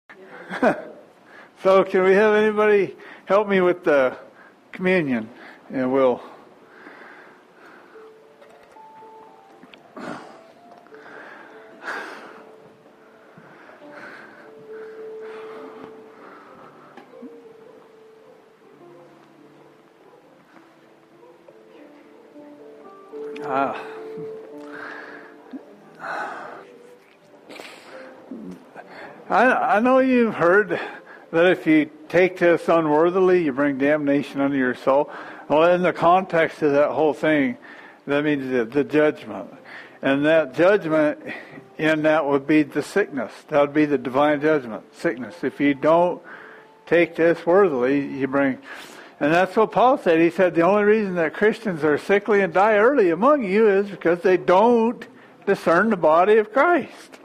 So can we have anybody help me with the communion? And we'll... I know you've heard that if you take this unworthily, you bring damnation unto your soul. Well, in the context of that whole thing, that means the judgment. And that judgment in that would be the sickness. That would be the divine judgment, sickness. If you don't take this worthily, you bring... And that's what Paul said. He said the only reason that Christians are sickly and die early among you is because they don't discern the body of Christ.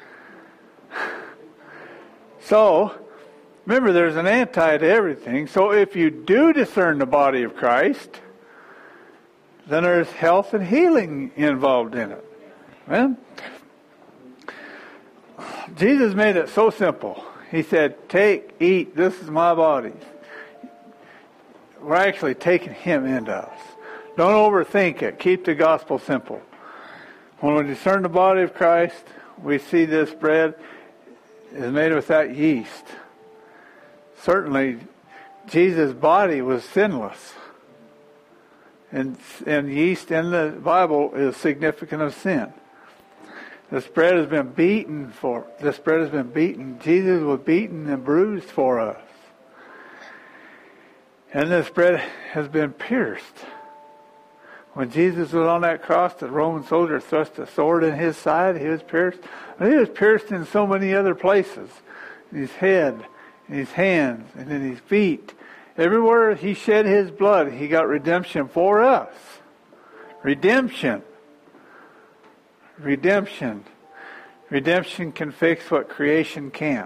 So, remember, there's an anti to everything. So if you do discern the body of Christ, then there's health and healing involved in it. Well, Jesus made it so simple. He said, take, eat, this is my body. We're actually taking Him into us. Don't overthink it. Keep the gospel simple. When we discern the body of Christ, we see this bread is made without yeast. Certainly, Jesus' body was sinless. And yeast in the Bible is significant of sin. This bread has been beaten. Jesus was beaten and bruised for us. And this bread has been pierced. When Jesus was on that cross, the Roman soldier thrust a sword in His side. He was pierced. And He was pierced in so many other places. In His head, in His hands, and in His feet. Everywhere He shed His blood, He got redemption for us. Redemption. Redemption. Redemption can fix what creation can't.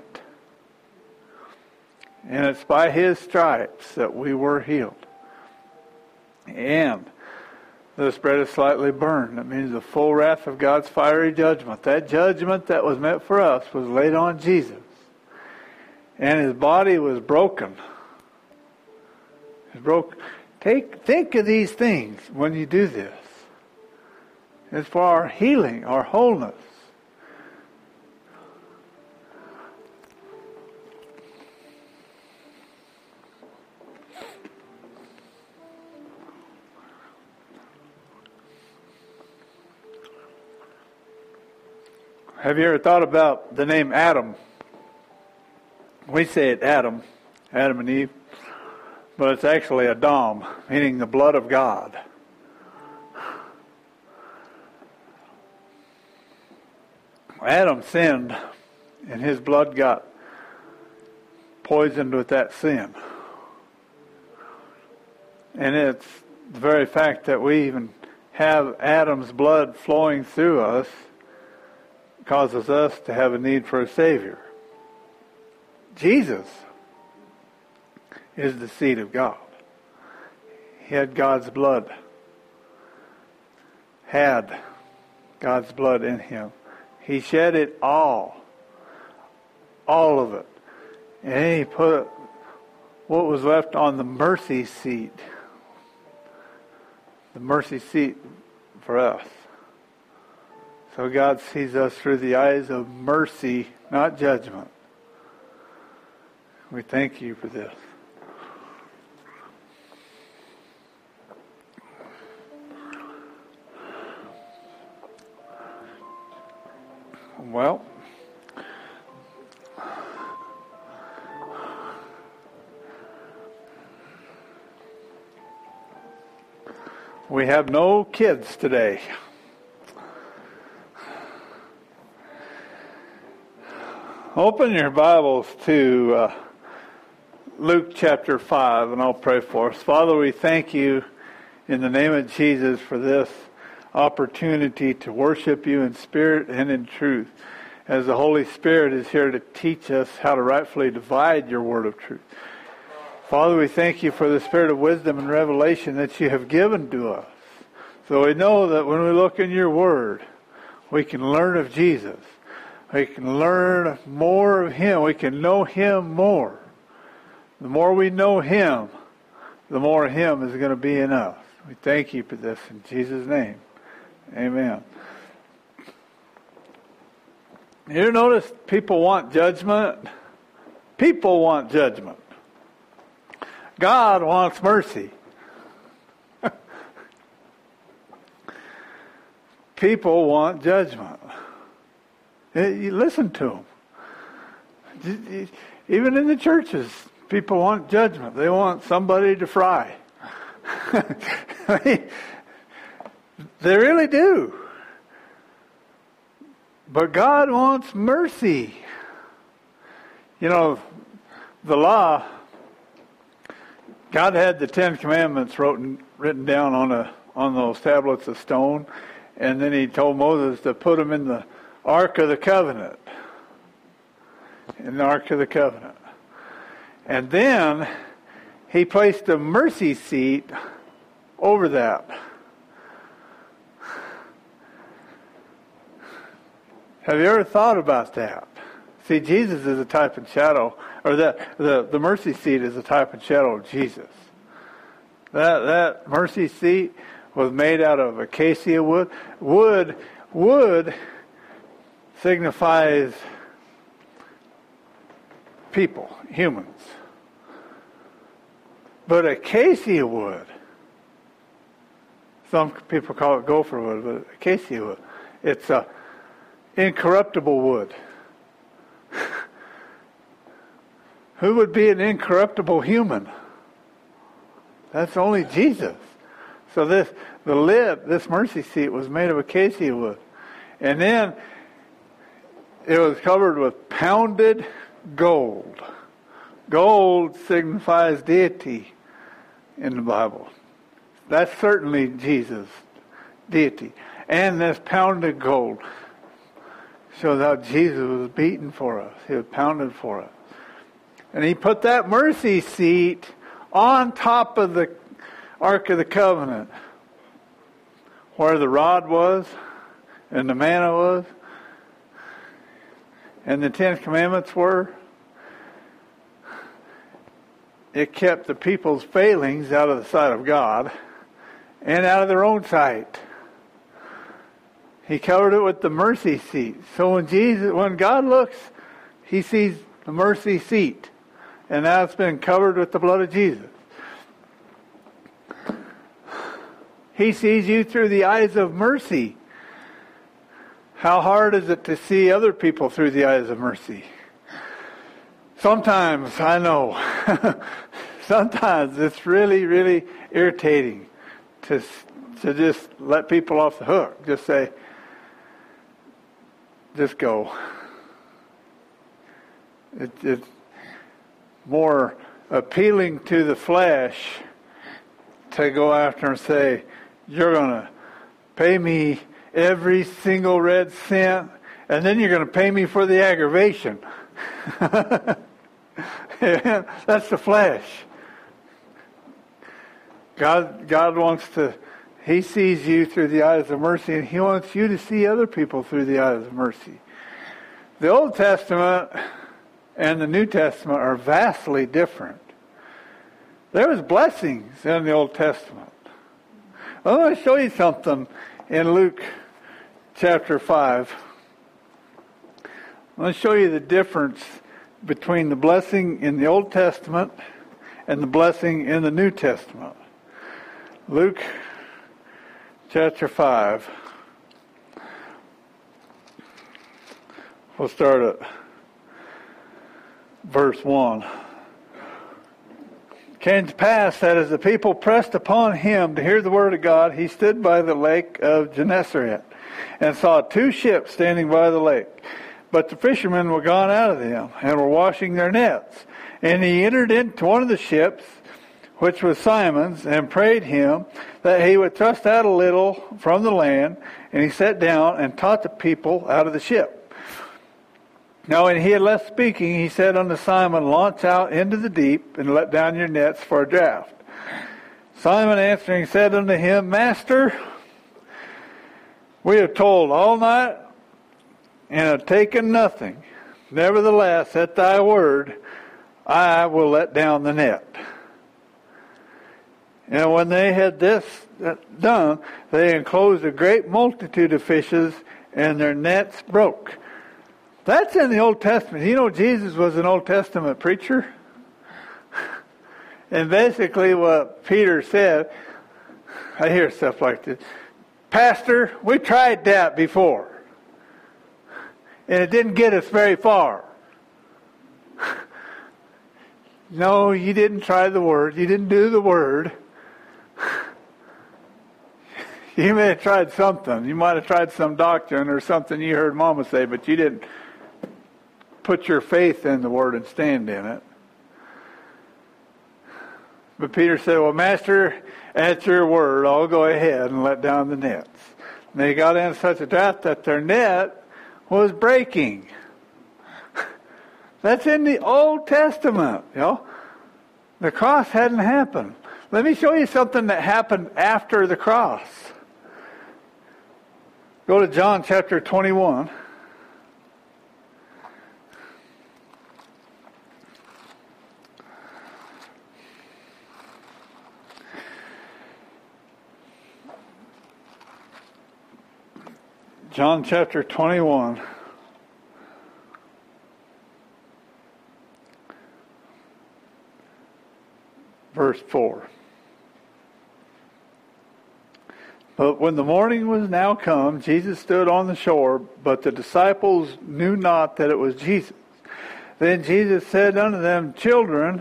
And it's by His stripes that we were healed. And this bread is slightly burned. That means the full wrath of God's fiery judgment. That judgment that was meant for us was laid on Jesus. And His body was broken. Think of these things when you do this. It's for our healing, our wholeness. Have you ever thought about the name Adam? We say it Adam and Eve, but it's actually Adam, meaning the blood of God. Adam sinned, and his blood got poisoned with that sin. And it's the very fact that we even have Adam's blood flowing through us causes us to have a need for a Savior. Jesus is the seed of God. He had God's blood. Had God's blood in Him. He shed it all of it. And He put what was left on the mercy seat. The mercy seat for us. So God sees us through the eyes of mercy, not judgment. We thank You for this. Well, we have no kids today. Open your Bibles to Luke chapter 5, and I'll pray for us. Father, we thank You in the name of Jesus for this opportunity to worship You in spirit and in truth, as the Holy Spirit is here to teach us how to rightfully divide Your word of truth. Father, we thank You for the spirit of wisdom and revelation that You have given to us. So we know that when we look in Your word, we can learn of Jesus. We can learn more of Him. We can know Him more. The more we know Him, the more of Him is going to be in us. We thank you for this in Jesus' name. Amen. You notice people want judgment? People want judgment. God wants mercy. People want judgment. You listen to them. Even in the churches, people want judgment. They want somebody to fry. They really do. But God wants mercy. You know, the law, God had the 10 Commandments written down on those tablets of stone, and then He told Moses to put them in the Ark of the Covenant. In the Ark of the Covenant. And then He placed a mercy seat over that. Have you ever thought about that? See, Jesus is a type and shadow, or the mercy seat is a type and shadow of Jesus. That mercy seat was made out of acacia wood. Wood signifies people, humans. But acacia wood, some people call it gopher wood, but acacia wood, it's a incorruptible wood. Who would be an incorruptible human? That's only Jesus. So this mercy seat was made of acacia wood. And then it was covered with pounded gold. Gold signifies deity in the Bible. That's certainly Jesus' deity. And this pounded gold shows how Jesus was beaten for us. He was pounded for us. And He put that mercy seat on top of the Ark of the Covenant, where the rod was, and the manna was, and the 10 Commandments were. It kept the people's failings out of the sight of God and out of their own sight. He covered it with the mercy seat. So when God looks, He sees the mercy seat. And now it's been covered with the blood of Jesus. He sees you through the eyes of mercy. How hard is it to see other people through the eyes of mercy? Sometimes, I know, sometimes it's really, really irritating to just let people off the hook. Just say, just go. It's more appealing to the flesh to go after and say, you're going to pay me every single red cent, and then you're going to pay me for the aggravation. That's the flesh. God wants to, He sees you through the eyes of mercy, and He wants you to see other people through the eyes of mercy. The Old Testament and the New Testament are vastly different. There was blessings in the Old Testament. I want to show you something in Luke chapter 5. I want to show you the difference between the blessing in the Old Testament and the blessing in the New Testament. Luke chapter 5. We'll start at verse 1. It came to pass that as the people pressed upon Him to hear the word of God, He stood by the lake of Gennesaret and saw 2 ships standing by the lake. But the fishermen were gone out of them and were washing their nets. And He entered into one of the ships, which was Simon's, and prayed Him that He would thrust out a little from the land. And He sat down and taught the people out of the ship. Now when He had left speaking, He said unto Simon, launch out into the deep, and let down your nets for a draught. Simon answering said unto Him, Master, we have toiled all night and have taken nothing. Nevertheless, at thy word, I will let down the net. And when they had this done, they enclosed a great multitude of fishes, and their nets broke. That's in the Old Testament. You know, Jesus was an Old Testament preacher. And basically what Peter said, I hear stuff like this. Pastor, we tried that before. And it didn't get us very far. No, you didn't try the Word. You didn't do the Word. You may have tried something. You might have tried some doctrine or something you heard Mama say, but you didn't put your faith in the Word and stand in it. But Peter said, well, Master, at your word, I'll go ahead and let down the nets. And they got in such a drought that their net was breaking. That's in the Old Testament. You know? The cross hadn't happened. Let me show you something that happened after the cross. Go to John chapter 21. John chapter 21. Verse 4. But when the morning was now come, Jesus stood on the shore, but the disciples knew not that it was Jesus. Then Jesus said unto them, Children,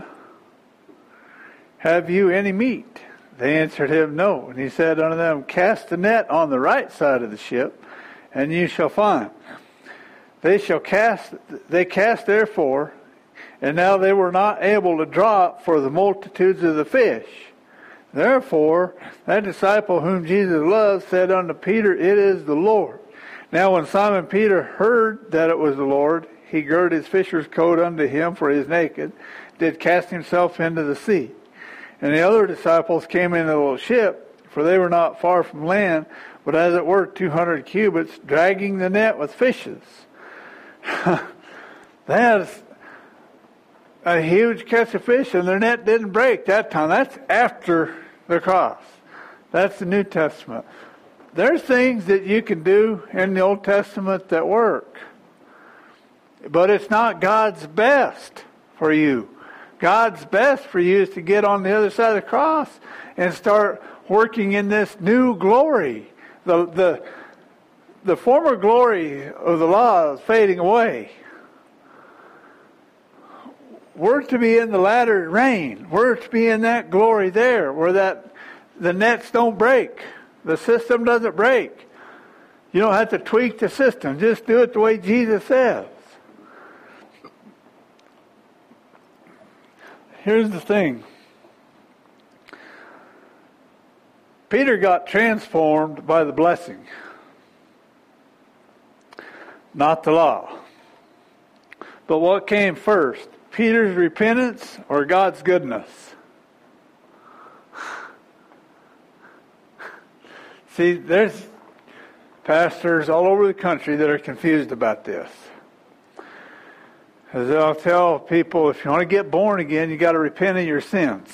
have you any meat? They answered him, No. And he said unto them, Cast the net on the right side of the ship, and you shall find. They cast therefore, and now they were not able to draw it for the multitudes of the fish. Therefore, that disciple whom Jesus loved said unto Peter, It is the Lord. Now when Simon Peter heard that it was the Lord, he girded his fisher's coat unto him, for he is naked, did cast himself into the sea. And the other disciples came into the little ship, for they were not far from land, but as it were 200 cubits, dragging the net with fishes. That's a huge catch of fish, and their net didn't break that time. That's after the cross. That's the New Testament. There's things that you can do in the Old Testament that work. But it's not God's best for you. God's best for you is to get on the other side of the cross and start working in this new glory. The former glory of the law is fading away. We're to be in the latter rain. We're to be in that glory there, where the nets don't break. The system doesn't break. You don't have to tweak the system. Just do it the way Jesus says. Here's the thing. Peter got transformed by the blessing, not the law. But what came first? Peter's repentance or God's goodness? See, there's pastors all over the country that are confused about this. As I'll tell people, if you want to get born again, you got to repent of your sins.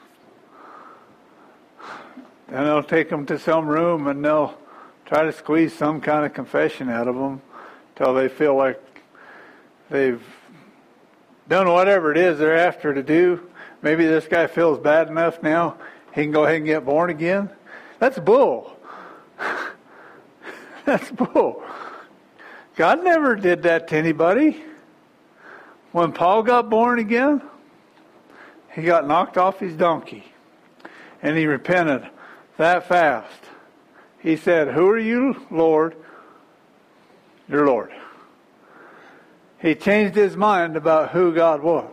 Then they'll take them to some room and they'll try to squeeze some kind of confession out of them till they feel like they've done whatever it is they're after to do. Maybe this guy feels bad enough now, he can go ahead and get born again. That's bull. That's bull. God never did that to anybody. When Paul got born again, he got knocked off his donkey. And he repented that fast. He said, Who are you, Lord? Your Lord. He changed his mind about who God was.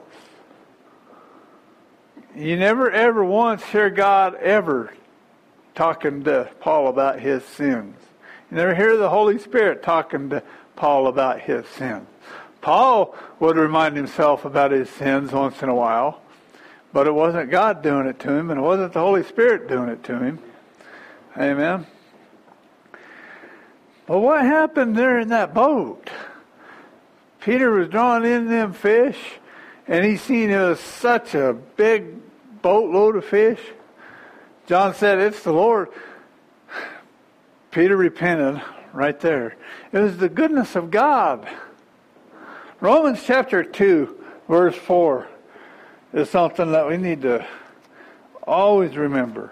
You never ever once hear God ever talking to Paul about his sins. You never hear the Holy Spirit talking to Paul about his sins. Paul would remind himself about his sins once in a while, but it wasn't God doing it to him, and it wasn't the Holy Spirit doing it to him. Amen. But what happened there in that boat? Peter was drawing in them fish, and he seen it was such a big boatload of fish. John said, "It's the Lord." Peter repented right there. It was the goodness of God. Romans chapter 2, verse 4 is something that we need to always remember.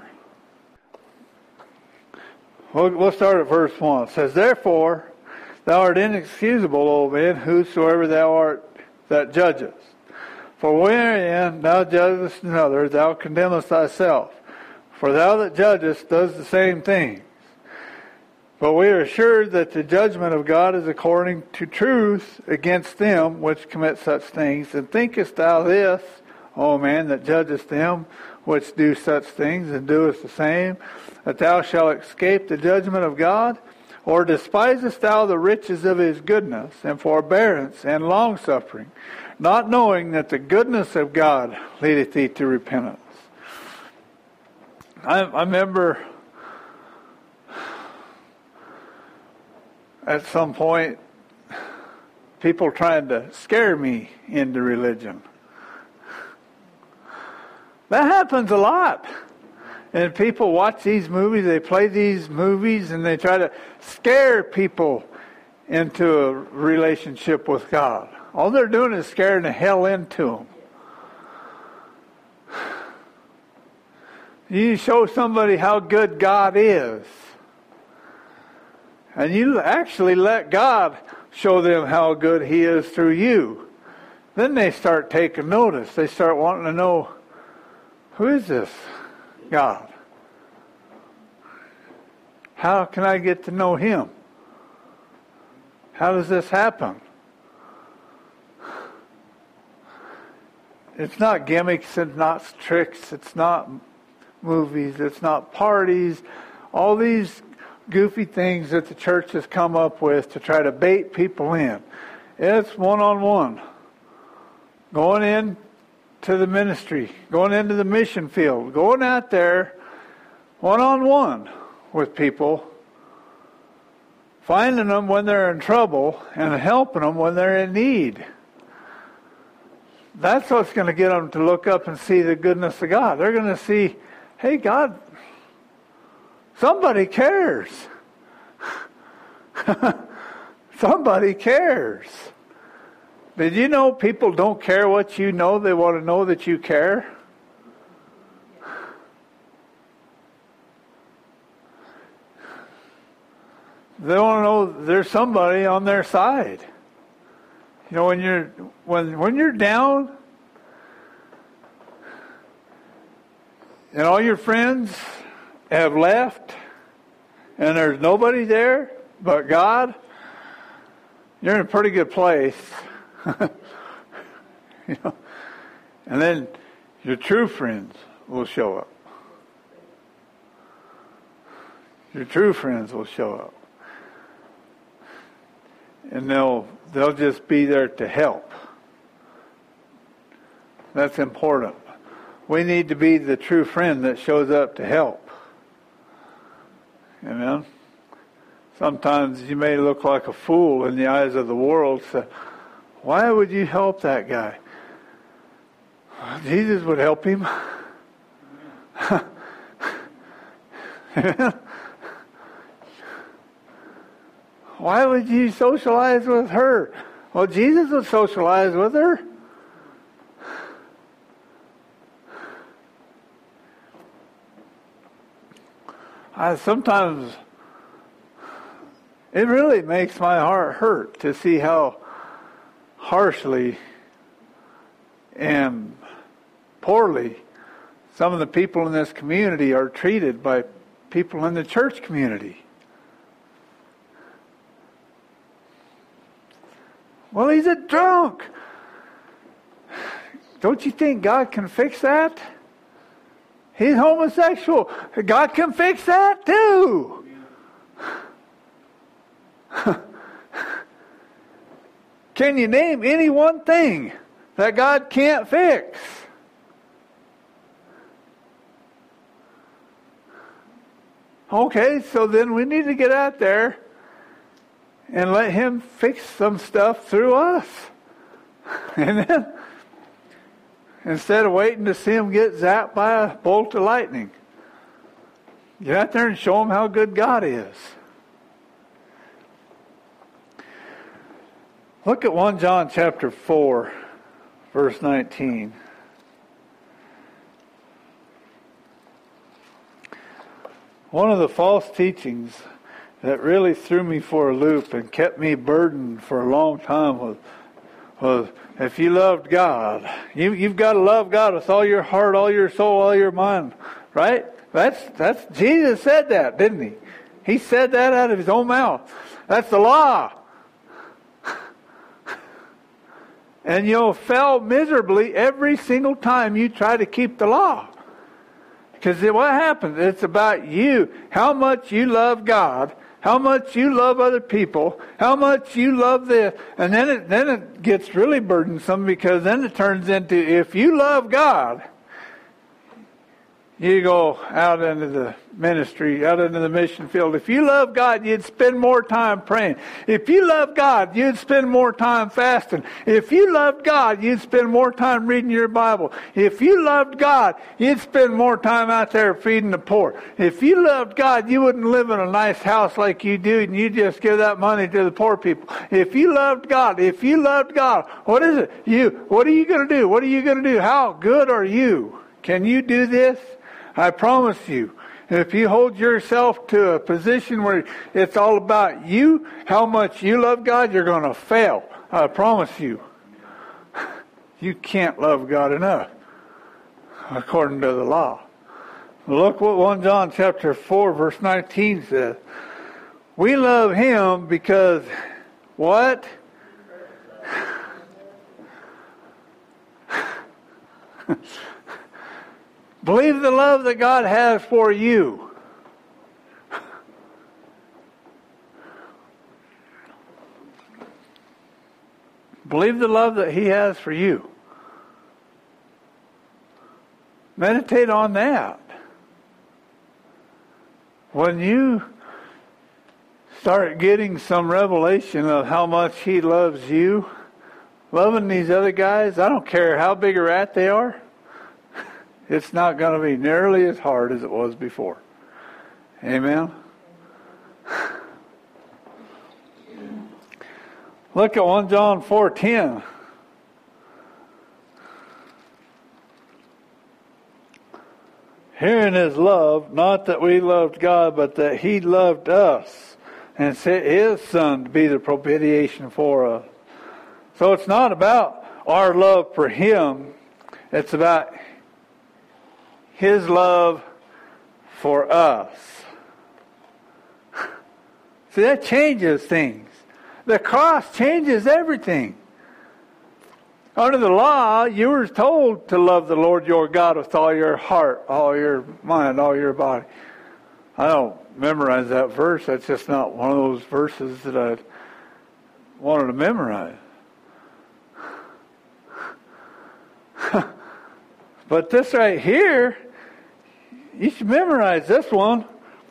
We'll start at verse 1. It says, "Therefore, thou art inexcusable, O man, whosoever thou art that judgest. For wherein thou judgest another, thou condemnest thyself. For thou that judgest does the same things. But we are assured that the judgment of God is according to truth against them which commit such things. And thinkest thou this, O man, that judgest them which do such things, and doest the same, that thou shalt escape the judgment of God? Or despisest thou the riches of his goodness, and forbearance, and longsuffering, not knowing that the goodness of God leadeth thee to repentance?" I remember at some point people trying to scare me into religion. That happens a lot. And people watch these movies, they play these movies, and they try to scare people into a relationship with God. All they're doing is scaring the hell into them. You show somebody how good God is, and you actually let God show them how good He is through you. Then they start taking notice. They start wanting to know, who is this God? How can I get to know Him? How does this happen? It's not gimmicks, it's not tricks, it's not movies, it's not parties. All these goofy things that the church has come up with to try to bait people in. It's one-on-one. Going in to the ministry, going into the mission field, going out there one-on-one with people, finding them when they're in trouble and helping them when they're in need. That's what's going to get them to look up and see the goodness of God. They're going to see, hey, God, somebody cares. Somebody cares. Did you know people don't care what you know? They want to know that you care. They want to know there's somebody on their side. You know, when you're down and all your friends have left and there's nobody there but God, you're in a pretty good place. You know, and then your true friends will show up. Your true friends will show up. And they'll just be there to help. That's important. We need to be the true friend that shows up to help. Amen. Sometimes you may look like a fool in the eyes of the world. So why would you help that guy? Jesus would help him. Why would you socialize with her? Well, Jesus would socialize with her. Sometimes it really makes my heart hurt to see how harshly and poorly some of the people in this community are treated by people in the church community. Well, he's a drunk. Don't you think God can fix that? He's homosexual. God can fix that too. Can you name any one thing that God can't fix? Okay, so then we need to get out there and let Him fix some stuff through us. Amen? Instead of waiting to see Him get zapped by a bolt of lightning. Get out there and show Him how good God is. Look at 1 John chapter 4, verse 19. One of the false teachings that really threw me for a loop and kept me burdened for a long time was if you loved God, you've got to love God with all your heart, all your soul, all your mind, right? That's Jesus said that, didn't He? He said that out of His own mouth. That's the law. And you'll fail miserably every single time you try to keep the law. Because what happens? It's about you. How much you love God. How much you love other people. How much you love this. And then it gets really burdensome, because then it turns into, if you love God, you go out into the ministry, out into the mission field. If you love God, you'd spend more time praying. If you love God, you'd spend more time fasting. If you loved God, you'd spend more time reading your Bible. If you loved God, you'd spend more time out there feeding the poor. If you loved God, you wouldn't live in a nice house like you do, and you just give that money to the poor people. If you loved God, what is it? What are you going to do? What are you going to do? How good are you? Can you do this? I promise you, if you hold yourself to a position where it's all about you, how much you love God, you're going to fail. I promise you. You can't love God enough, according to the law. Look what 1 John chapter 4, verse 19 says. We love Him because what? Believe the love that God has for you. Believe the love that He has for you. Meditate on that. When you start getting some revelation of how much He loves you, loving these other guys, I don't care how big a rat they are, it's not going to be nearly as hard as it was before. Amen? Look at 1 John 4:10. Herein is love, not that we loved God, but that He loved us and sent His Son to be the propitiation for us. So it's not about our love for Him. It's about His love for us. See, that changes things. The cross changes everything. Under the law, you were told to love the Lord your God with all your heart, all your mind, all your body. I don't memorize that verse. That's just not one of those verses that I wanted to memorize. But this right here, you should memorize this one.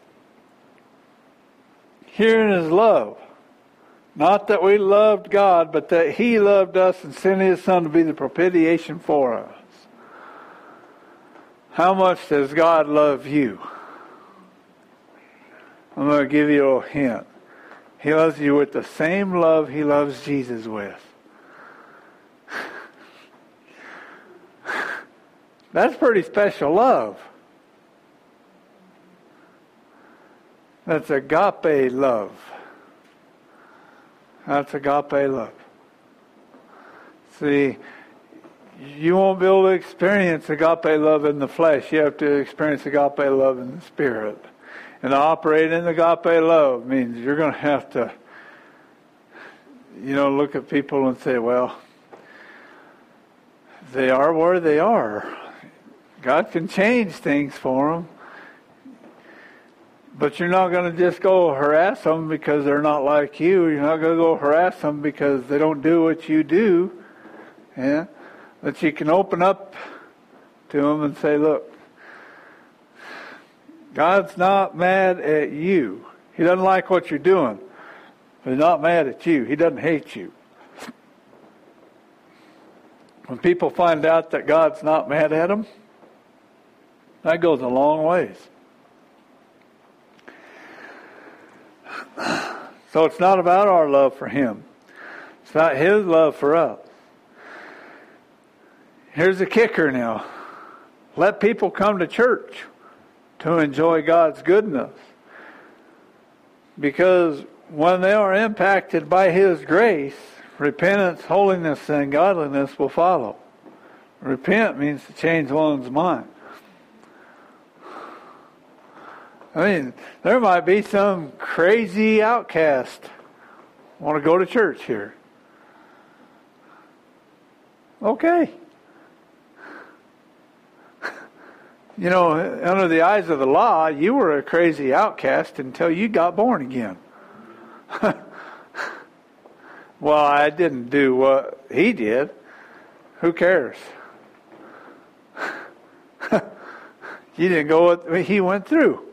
Herein is love. Not that we loved God, but that He loved us and sent His Son to be the propitiation for us. How much does God love you? I'm going to give you a little hint. He loves you with the same love He loves Jesus with. That's pretty special love. That's agape love. That's agape love. See, you won't be able to experience agape love in the flesh. You have to experience agape love in the spirit. And to operate in agape love means you're going to have to, look at people and say, well, they are where they are. God can change things for them. But you're not going to just go harass them because they're not like you. You're not going to go harass them because they don't do what you do. Yeah? But you can open up to them and say, look, God's not mad at you. He doesn't like what you're doing. But He's not mad at you. He doesn't hate you. When people find out that God's not mad at them, that goes a long ways. So it's not about our love for Him. It's about His love for us. Here's the kicker now. Let people come to church to enjoy God's goodness. Because when they are impacted by His grace, repentance, holiness, and godliness will follow. Repent means to change one's mind. I mean, there might be some crazy outcast want to go to church here. Okay. You know, under the eyes of the law, you were a crazy outcast until you got born again. Well, I didn't do what he did. Who cares? You didn't go what he went through.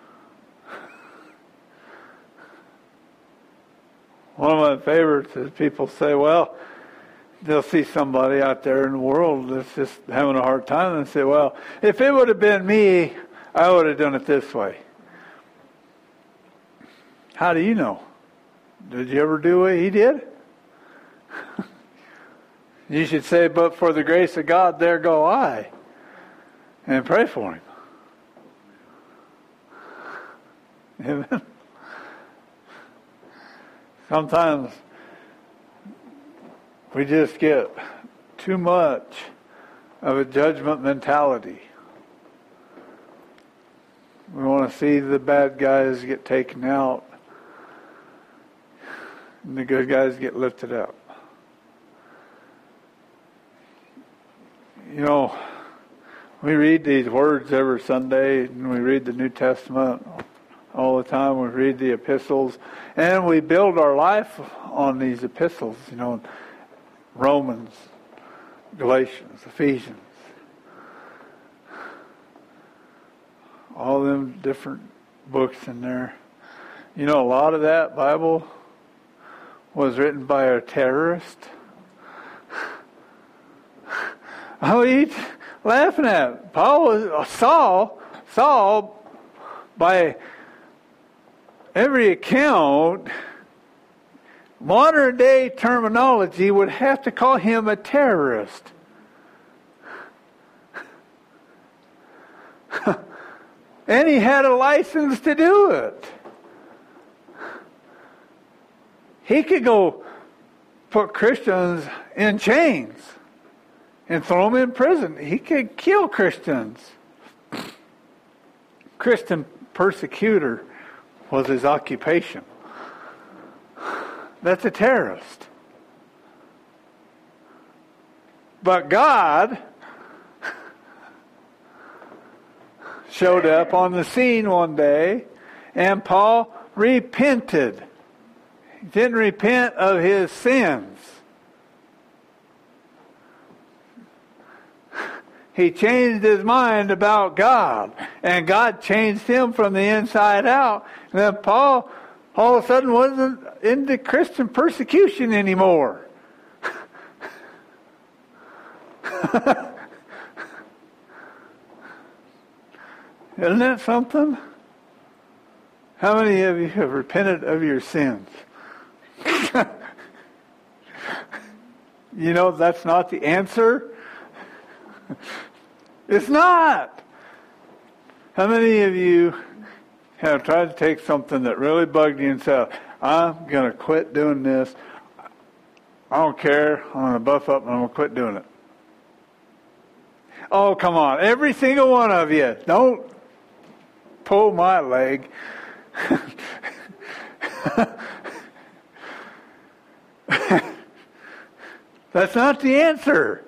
One of my favorites is people say, well, they'll see somebody out there in the world that's just having a hard time and say, well, if it would have been me, I would have done it this way. How do you know? Did you ever do what he did? You should say, but for the grace of God, there go I. And pray for him. Amen. Sometimes we just get too much of a judgment mentality. We want to see the bad guys get taken out and the good guys get lifted up. You know, we read these words every Sunday, and we read the New Testament all the time. We read the epistles, and we build our life on these epistles, you know, Romans, Galatians, Ephesians. All them different books in there. You know, a lot of that Bible was written by a terrorist. Oh, he's laughing at it. Saul, by every account, modern day terminology would have to call him a terrorist. And he had a license to do it. He could go put Christians in chains and throw them in prison. He could kill Christians. Christian persecutor was his occupation. That's a terrorist. But God showed up on the scene one day, and Paul repented. He didn't repent of his sins. He changed his mind about God, and God changed him from the inside out. And then Paul all of a sudden wasn't into Christian persecution anymore. Isn't that something? How many of you have repented of your sins? You know, that's not the answer. It's not. How many of you have tried to take something that really bugged you and said, I'm going to quit doing this. I don't care. I'm going to buff up and I'm going to quit doing it. Oh, come on. Every single one of you. Don't pull my leg. That's not the answer.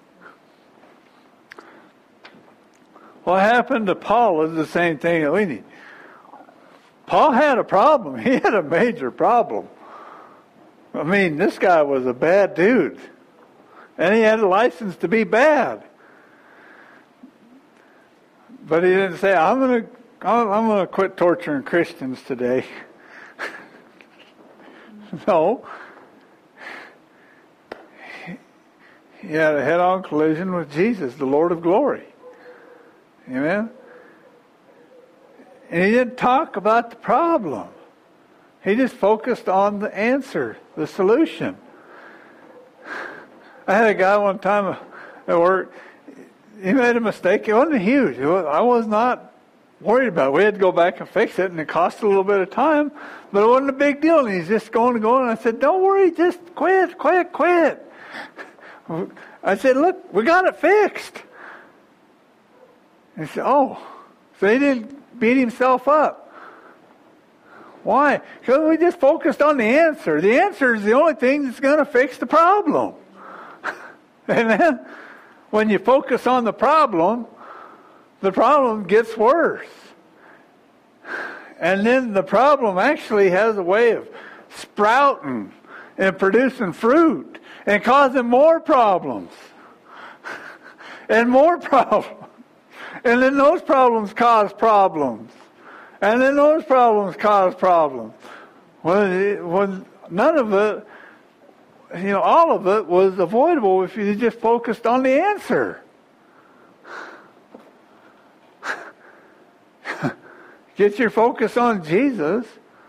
What happened to Paul is the same thing that we need. Paul had a problem. He had a major problem. I mean, this guy was a bad dude. And he had a license to be bad. But he didn't say, I'm going to quit torturing Christians today. No. He had a head-on collision with Jesus, the Lord of glory. Amen? And he didn't talk about the problem. He just focused on the answer, the solution. I had a guy one time at work, he made a mistake. It wasn't huge. I was not worried about it. We had to go back and fix it, and it cost a little bit of time, but it wasn't a big deal. And he's just going and going. And I said, don't worry, just quit. I said, look, we got it fixed. And he said, oh. So he didn't beat himself up. Why? Because we just focused on the answer. The answer is the only thing that's going to fix the problem. Amen? When you focus on the problem gets worse. And then the problem actually has a way of sprouting and producing fruit and causing more problems. And more problems. And then those problems cause problems. And then those problems cause problems. When none of it, all of it was avoidable if you just focused on the answer. Get your focus on Jesus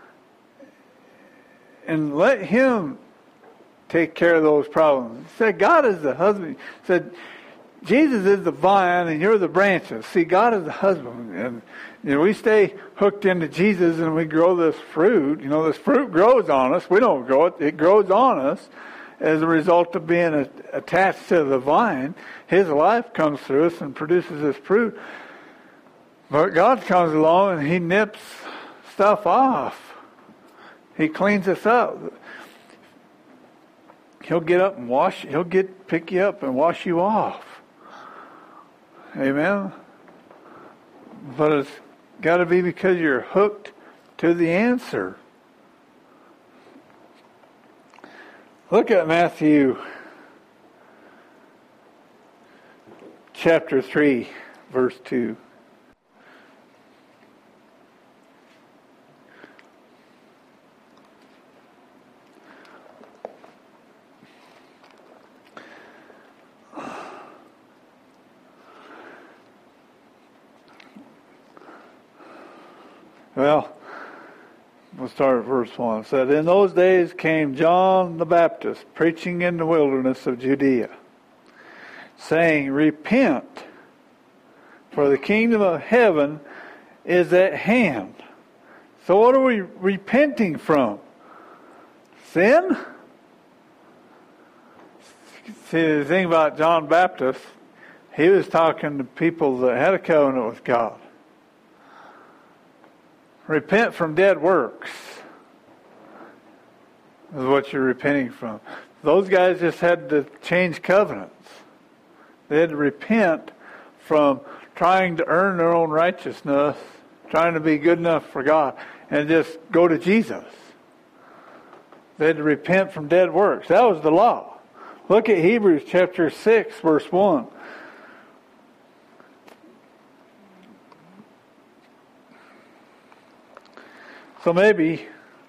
and let Him take care of those problems. He said, God is the husband. He said, Jesus is the vine and you're the branches. See, God is the husband. And we stay hooked into Jesus and we grow this fruit. This fruit grows on us. We don't grow it. It grows on us as a result of being attached to the vine. His life comes through us and produces this fruit. But God comes along and He nips stuff off. He cleans us up. He'll get up and pick you up and wash you off. Amen? But it's got to be because you're hooked to the answer. Look at Matthew chapter 3, verse 2. Well, we'll start at verse 1. It said, in those days came John the Baptist, preaching in the wilderness of Judea, saying, repent, for the kingdom of heaven is at hand. So what are we repenting from? Sin? See, the thing about John Baptist, he was talking to people that had a covenant with God. Repent from dead works is what you're repenting from. Those guys just had to change covenants. They had to repent from trying to earn their own righteousness, trying to be good enough for God, and just go to Jesus. They had to repent from dead works. That was the law. Look at Hebrews chapter 6, verse 1. So maybe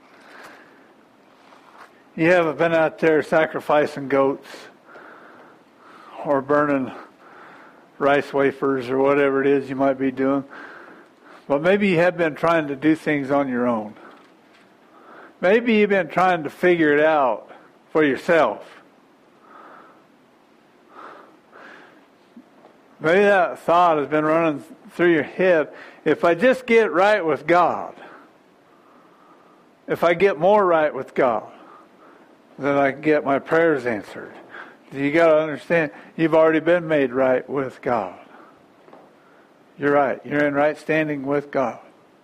you haven't been out there sacrificing goats or burning rice wafers or whatever it is you might be doing. But maybe you have been trying to do things on your own. Maybe you've been trying to figure it out for yourself. Maybe that thought has been running through your head. If I just get right with God, if I get more right with God, then I can get my prayers answered. You got to understand, you've already been made right with God. You're right. You're in right standing with God.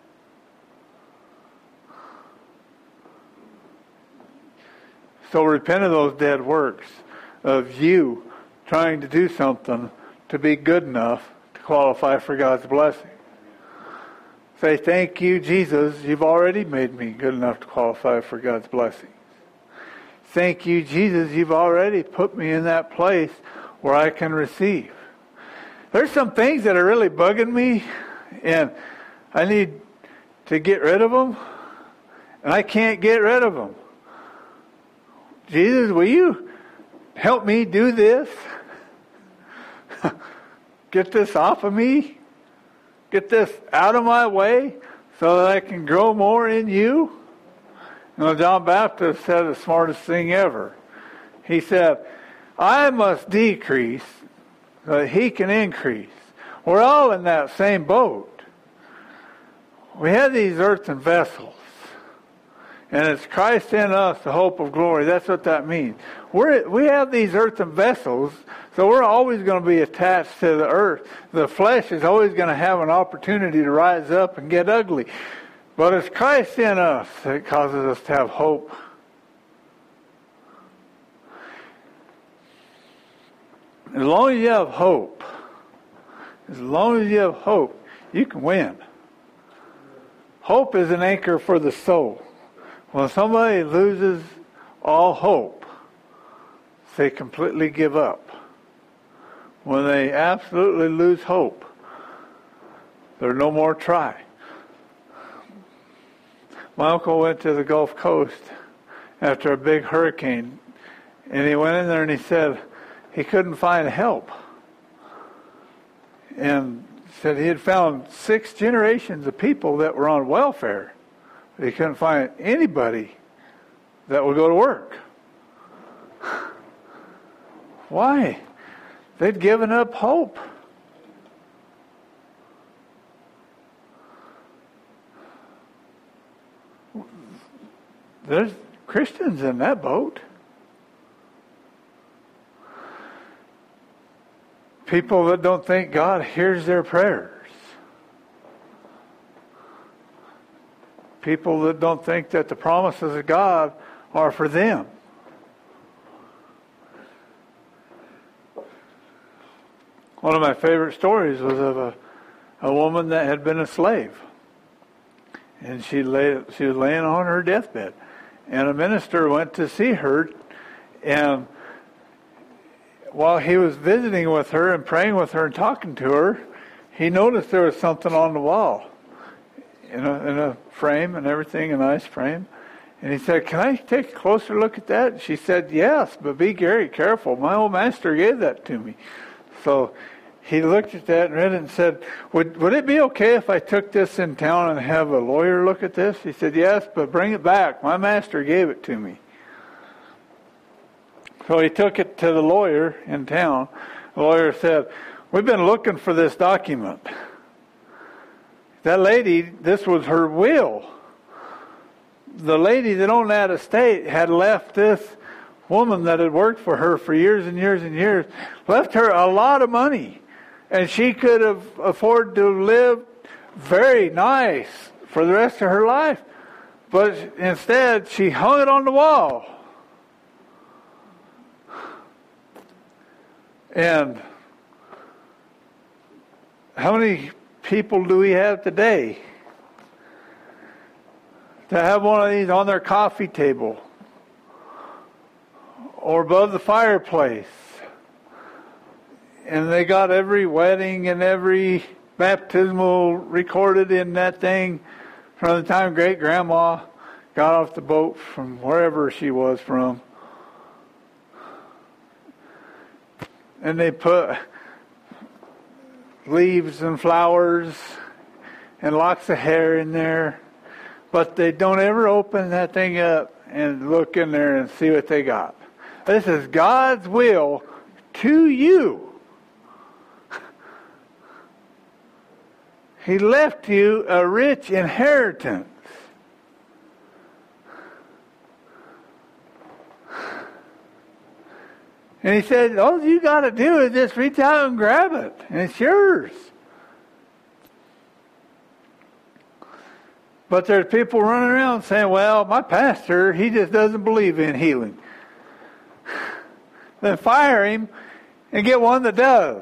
So repent of those dead works of you trying to do something to be good enough to qualify for God's blessing. Say, thank you, Jesus, you've already made me good enough to qualify for God's blessings. Thank you, Jesus, you've already put me in that place where I can receive. There's some things that are really bugging me, and I need to get rid of them, and I can't get rid of them. Jesus, will you help me do this? Get this off of me? Get this out of my way so that I can grow more in you? You know, John Baptist said the smartest thing ever. He said, I must decrease so that he can increase. We're all in that same boat. We have these earthen vessels. And it's Christ in us, the hope of glory. That's what that means. We have these earthen vessels, so we're always going to be attached to the earth. The flesh is always going to have an opportunity to rise up and get ugly. But it's Christ in us that causes us to have hope. As long as you have hope, you can win. Hope is an anchor for the soul. When somebody loses all hope, they completely give up. When they absolutely lose hope, there's no more try. My uncle went to the Gulf Coast after a big hurricane, and he went in there and he said he couldn't find help. And said he had found 6 generations of people that were on welfare. He couldn't find anybody that would go to work. Why? They'd given up hope. There's Christians in that boat. People that don't think God hears their prayers. People that don't think that the promises of God are for them. One of my favorite stories was of a woman that had been a slave. And she was laying on her deathbed. And a minister went to see her. And while he was visiting with her and praying with her and talking to her, he noticed there was something on the wall. In a frame and everything, a nice frame. And he said, can I take a closer look at that? And she said, yes, but be very careful. My old master gave that to me. So he looked at that and read it and said, would it be okay if I took this in town and have a lawyer look at this? He said, yes, but bring it back. My master gave it to me. So he took it to the lawyer in town. The lawyer said, we've been looking for this document. That lady, this was her will. The lady that owned that estate had left this woman that had worked for her for years and years and years, left her a lot of money. And she could have afforded to live very nice for the rest of her life. But instead, she hung it on the wall. And how many people do we have today to have one of these on their coffee table or above the fireplace? And they got every wedding and every baptismal recorded in that thing from the time great grandma got off the boat from wherever she was from. And they put leaves and flowers and locks of hair in there, but they don't ever open that thing up and look in there and see what they got. This is God's will to you. He left you a rich inheritance. And he said, all you got to do is just reach out and grab it, and it's yours. But there's people running around saying, well, my pastor, he just doesn't believe in healing. Then fire him and get one that does.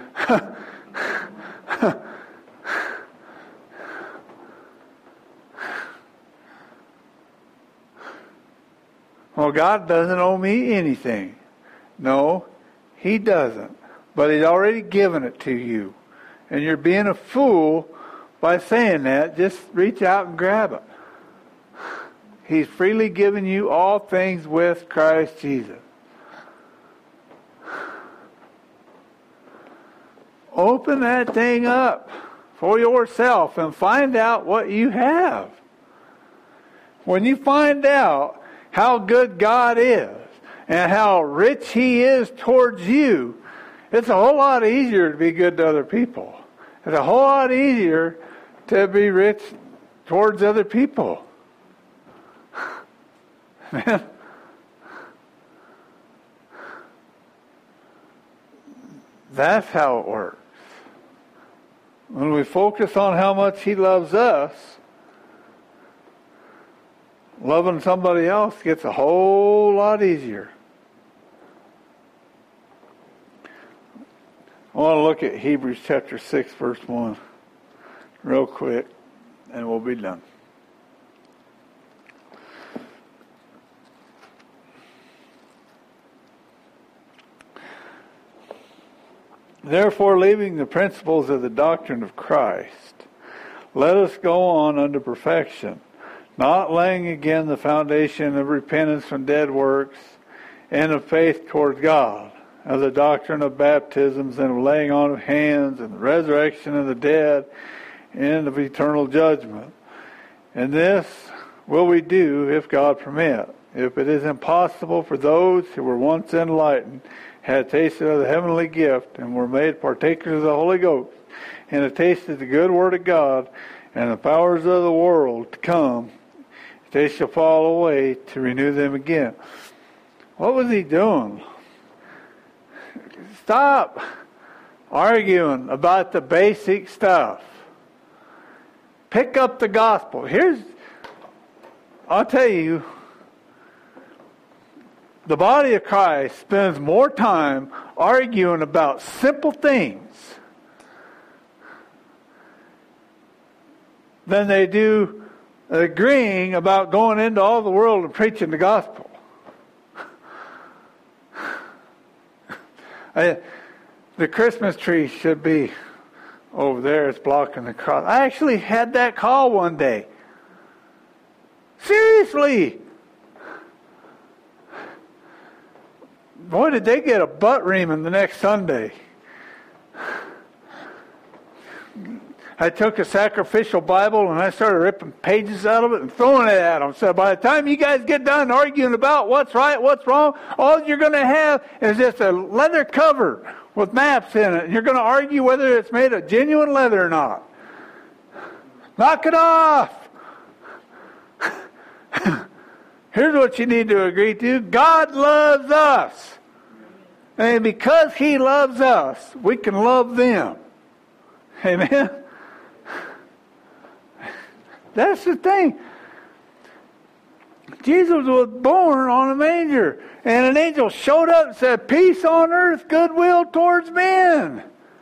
Well, God doesn't owe me anything. No, He doesn't. But He's already given it to you. And you're being a fool by saying that. Just reach out and grab it. He's freely given you all things with Christ Jesus. Open that thing up for yourself and find out what you have. When you find out how good God is and how rich He is towards you, it's a whole lot easier to be good to other people. It's a whole lot easier to be rich towards other people. Man. That's how it works. When we focus on how much He loves us, loving somebody else gets a whole lot easier. I want to look at Hebrews chapter 6, verse 1 real quick, and we'll be done. Therefore, leaving the principles of the doctrine of Christ, let us go on unto perfection, not laying again the foundation of repentance from dead works and of faith towards God, of the doctrine of baptisms and of laying on of hands and the resurrection of the dead and of eternal judgment. And this will we do if God permit. If it is impossible for those who were once enlightened, had tasted of the heavenly gift, and were made partakers of the Holy Ghost, and had tasted the good word of God, and the powers of the world to come, they shall fall away to renew them again. What was he doing? Stop arguing about the basic stuff. Pick up the gospel. I'll tell you, the body of Christ spends more time arguing about simple things than they do agreeing about going into all the world and preaching the gospel. The Christmas tree should be over there. It's blocking the cross. I actually had that call one day. Seriously. Boy, did they get a butt reaming the next Sunday. I took a sacrificial Bible and I started ripping pages out of it and throwing it at them. So by the time you guys get done arguing about what's right, what's wrong, all you're going to have is just a leather cover with maps in it. And you're going to argue whether it's made of genuine leather or not. Knock it off. Here's what you need to agree to. God loves us. And because He loves us, we can love them. Amen? That's the thing. Jesus was born on a manger. And an angel showed up and said, peace on earth, goodwill towards men.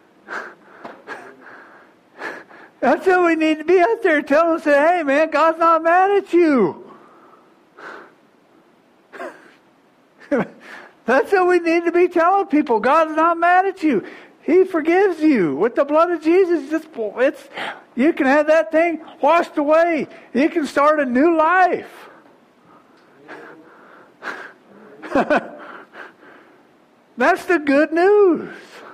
That's what we need to be out there telling them, say, hey man, God's not mad at you. That's what we need to be telling people. God's not mad at you. He forgives you. With the blood of Jesus, you can have that thing washed away. You can start a new life. That's the good news.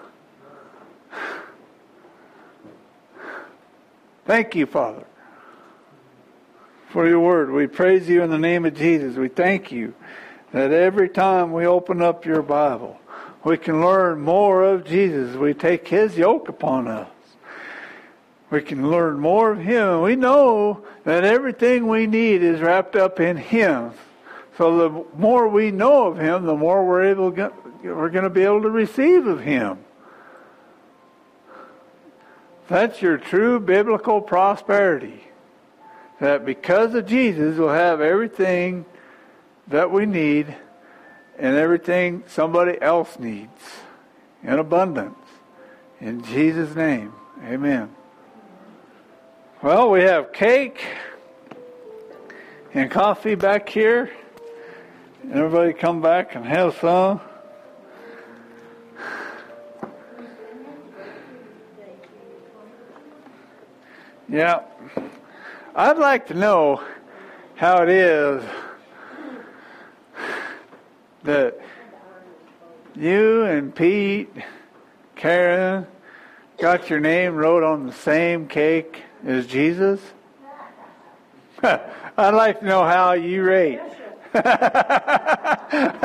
Thank you, Father, for your word. We praise you in the name of Jesus. We thank you that every time we open up your Bible, we can learn more of Jesus. We take His yoke upon us. We can learn more of Him. We know that everything we need is wrapped up in Him. So the more we know of Him, the more we're going to be able to receive of Him. That's your true biblical prosperity. That because of Jesus, we'll have everything that we need and everything somebody else needs in abundance. In Jesus' name, amen. Well, we have cake and coffee back here. Everybody come back and have some. Yeah. I'd like to know how it is that you and Pete, Karen, got your name wrote on the same cake as Jesus? I'd like to know how you rate.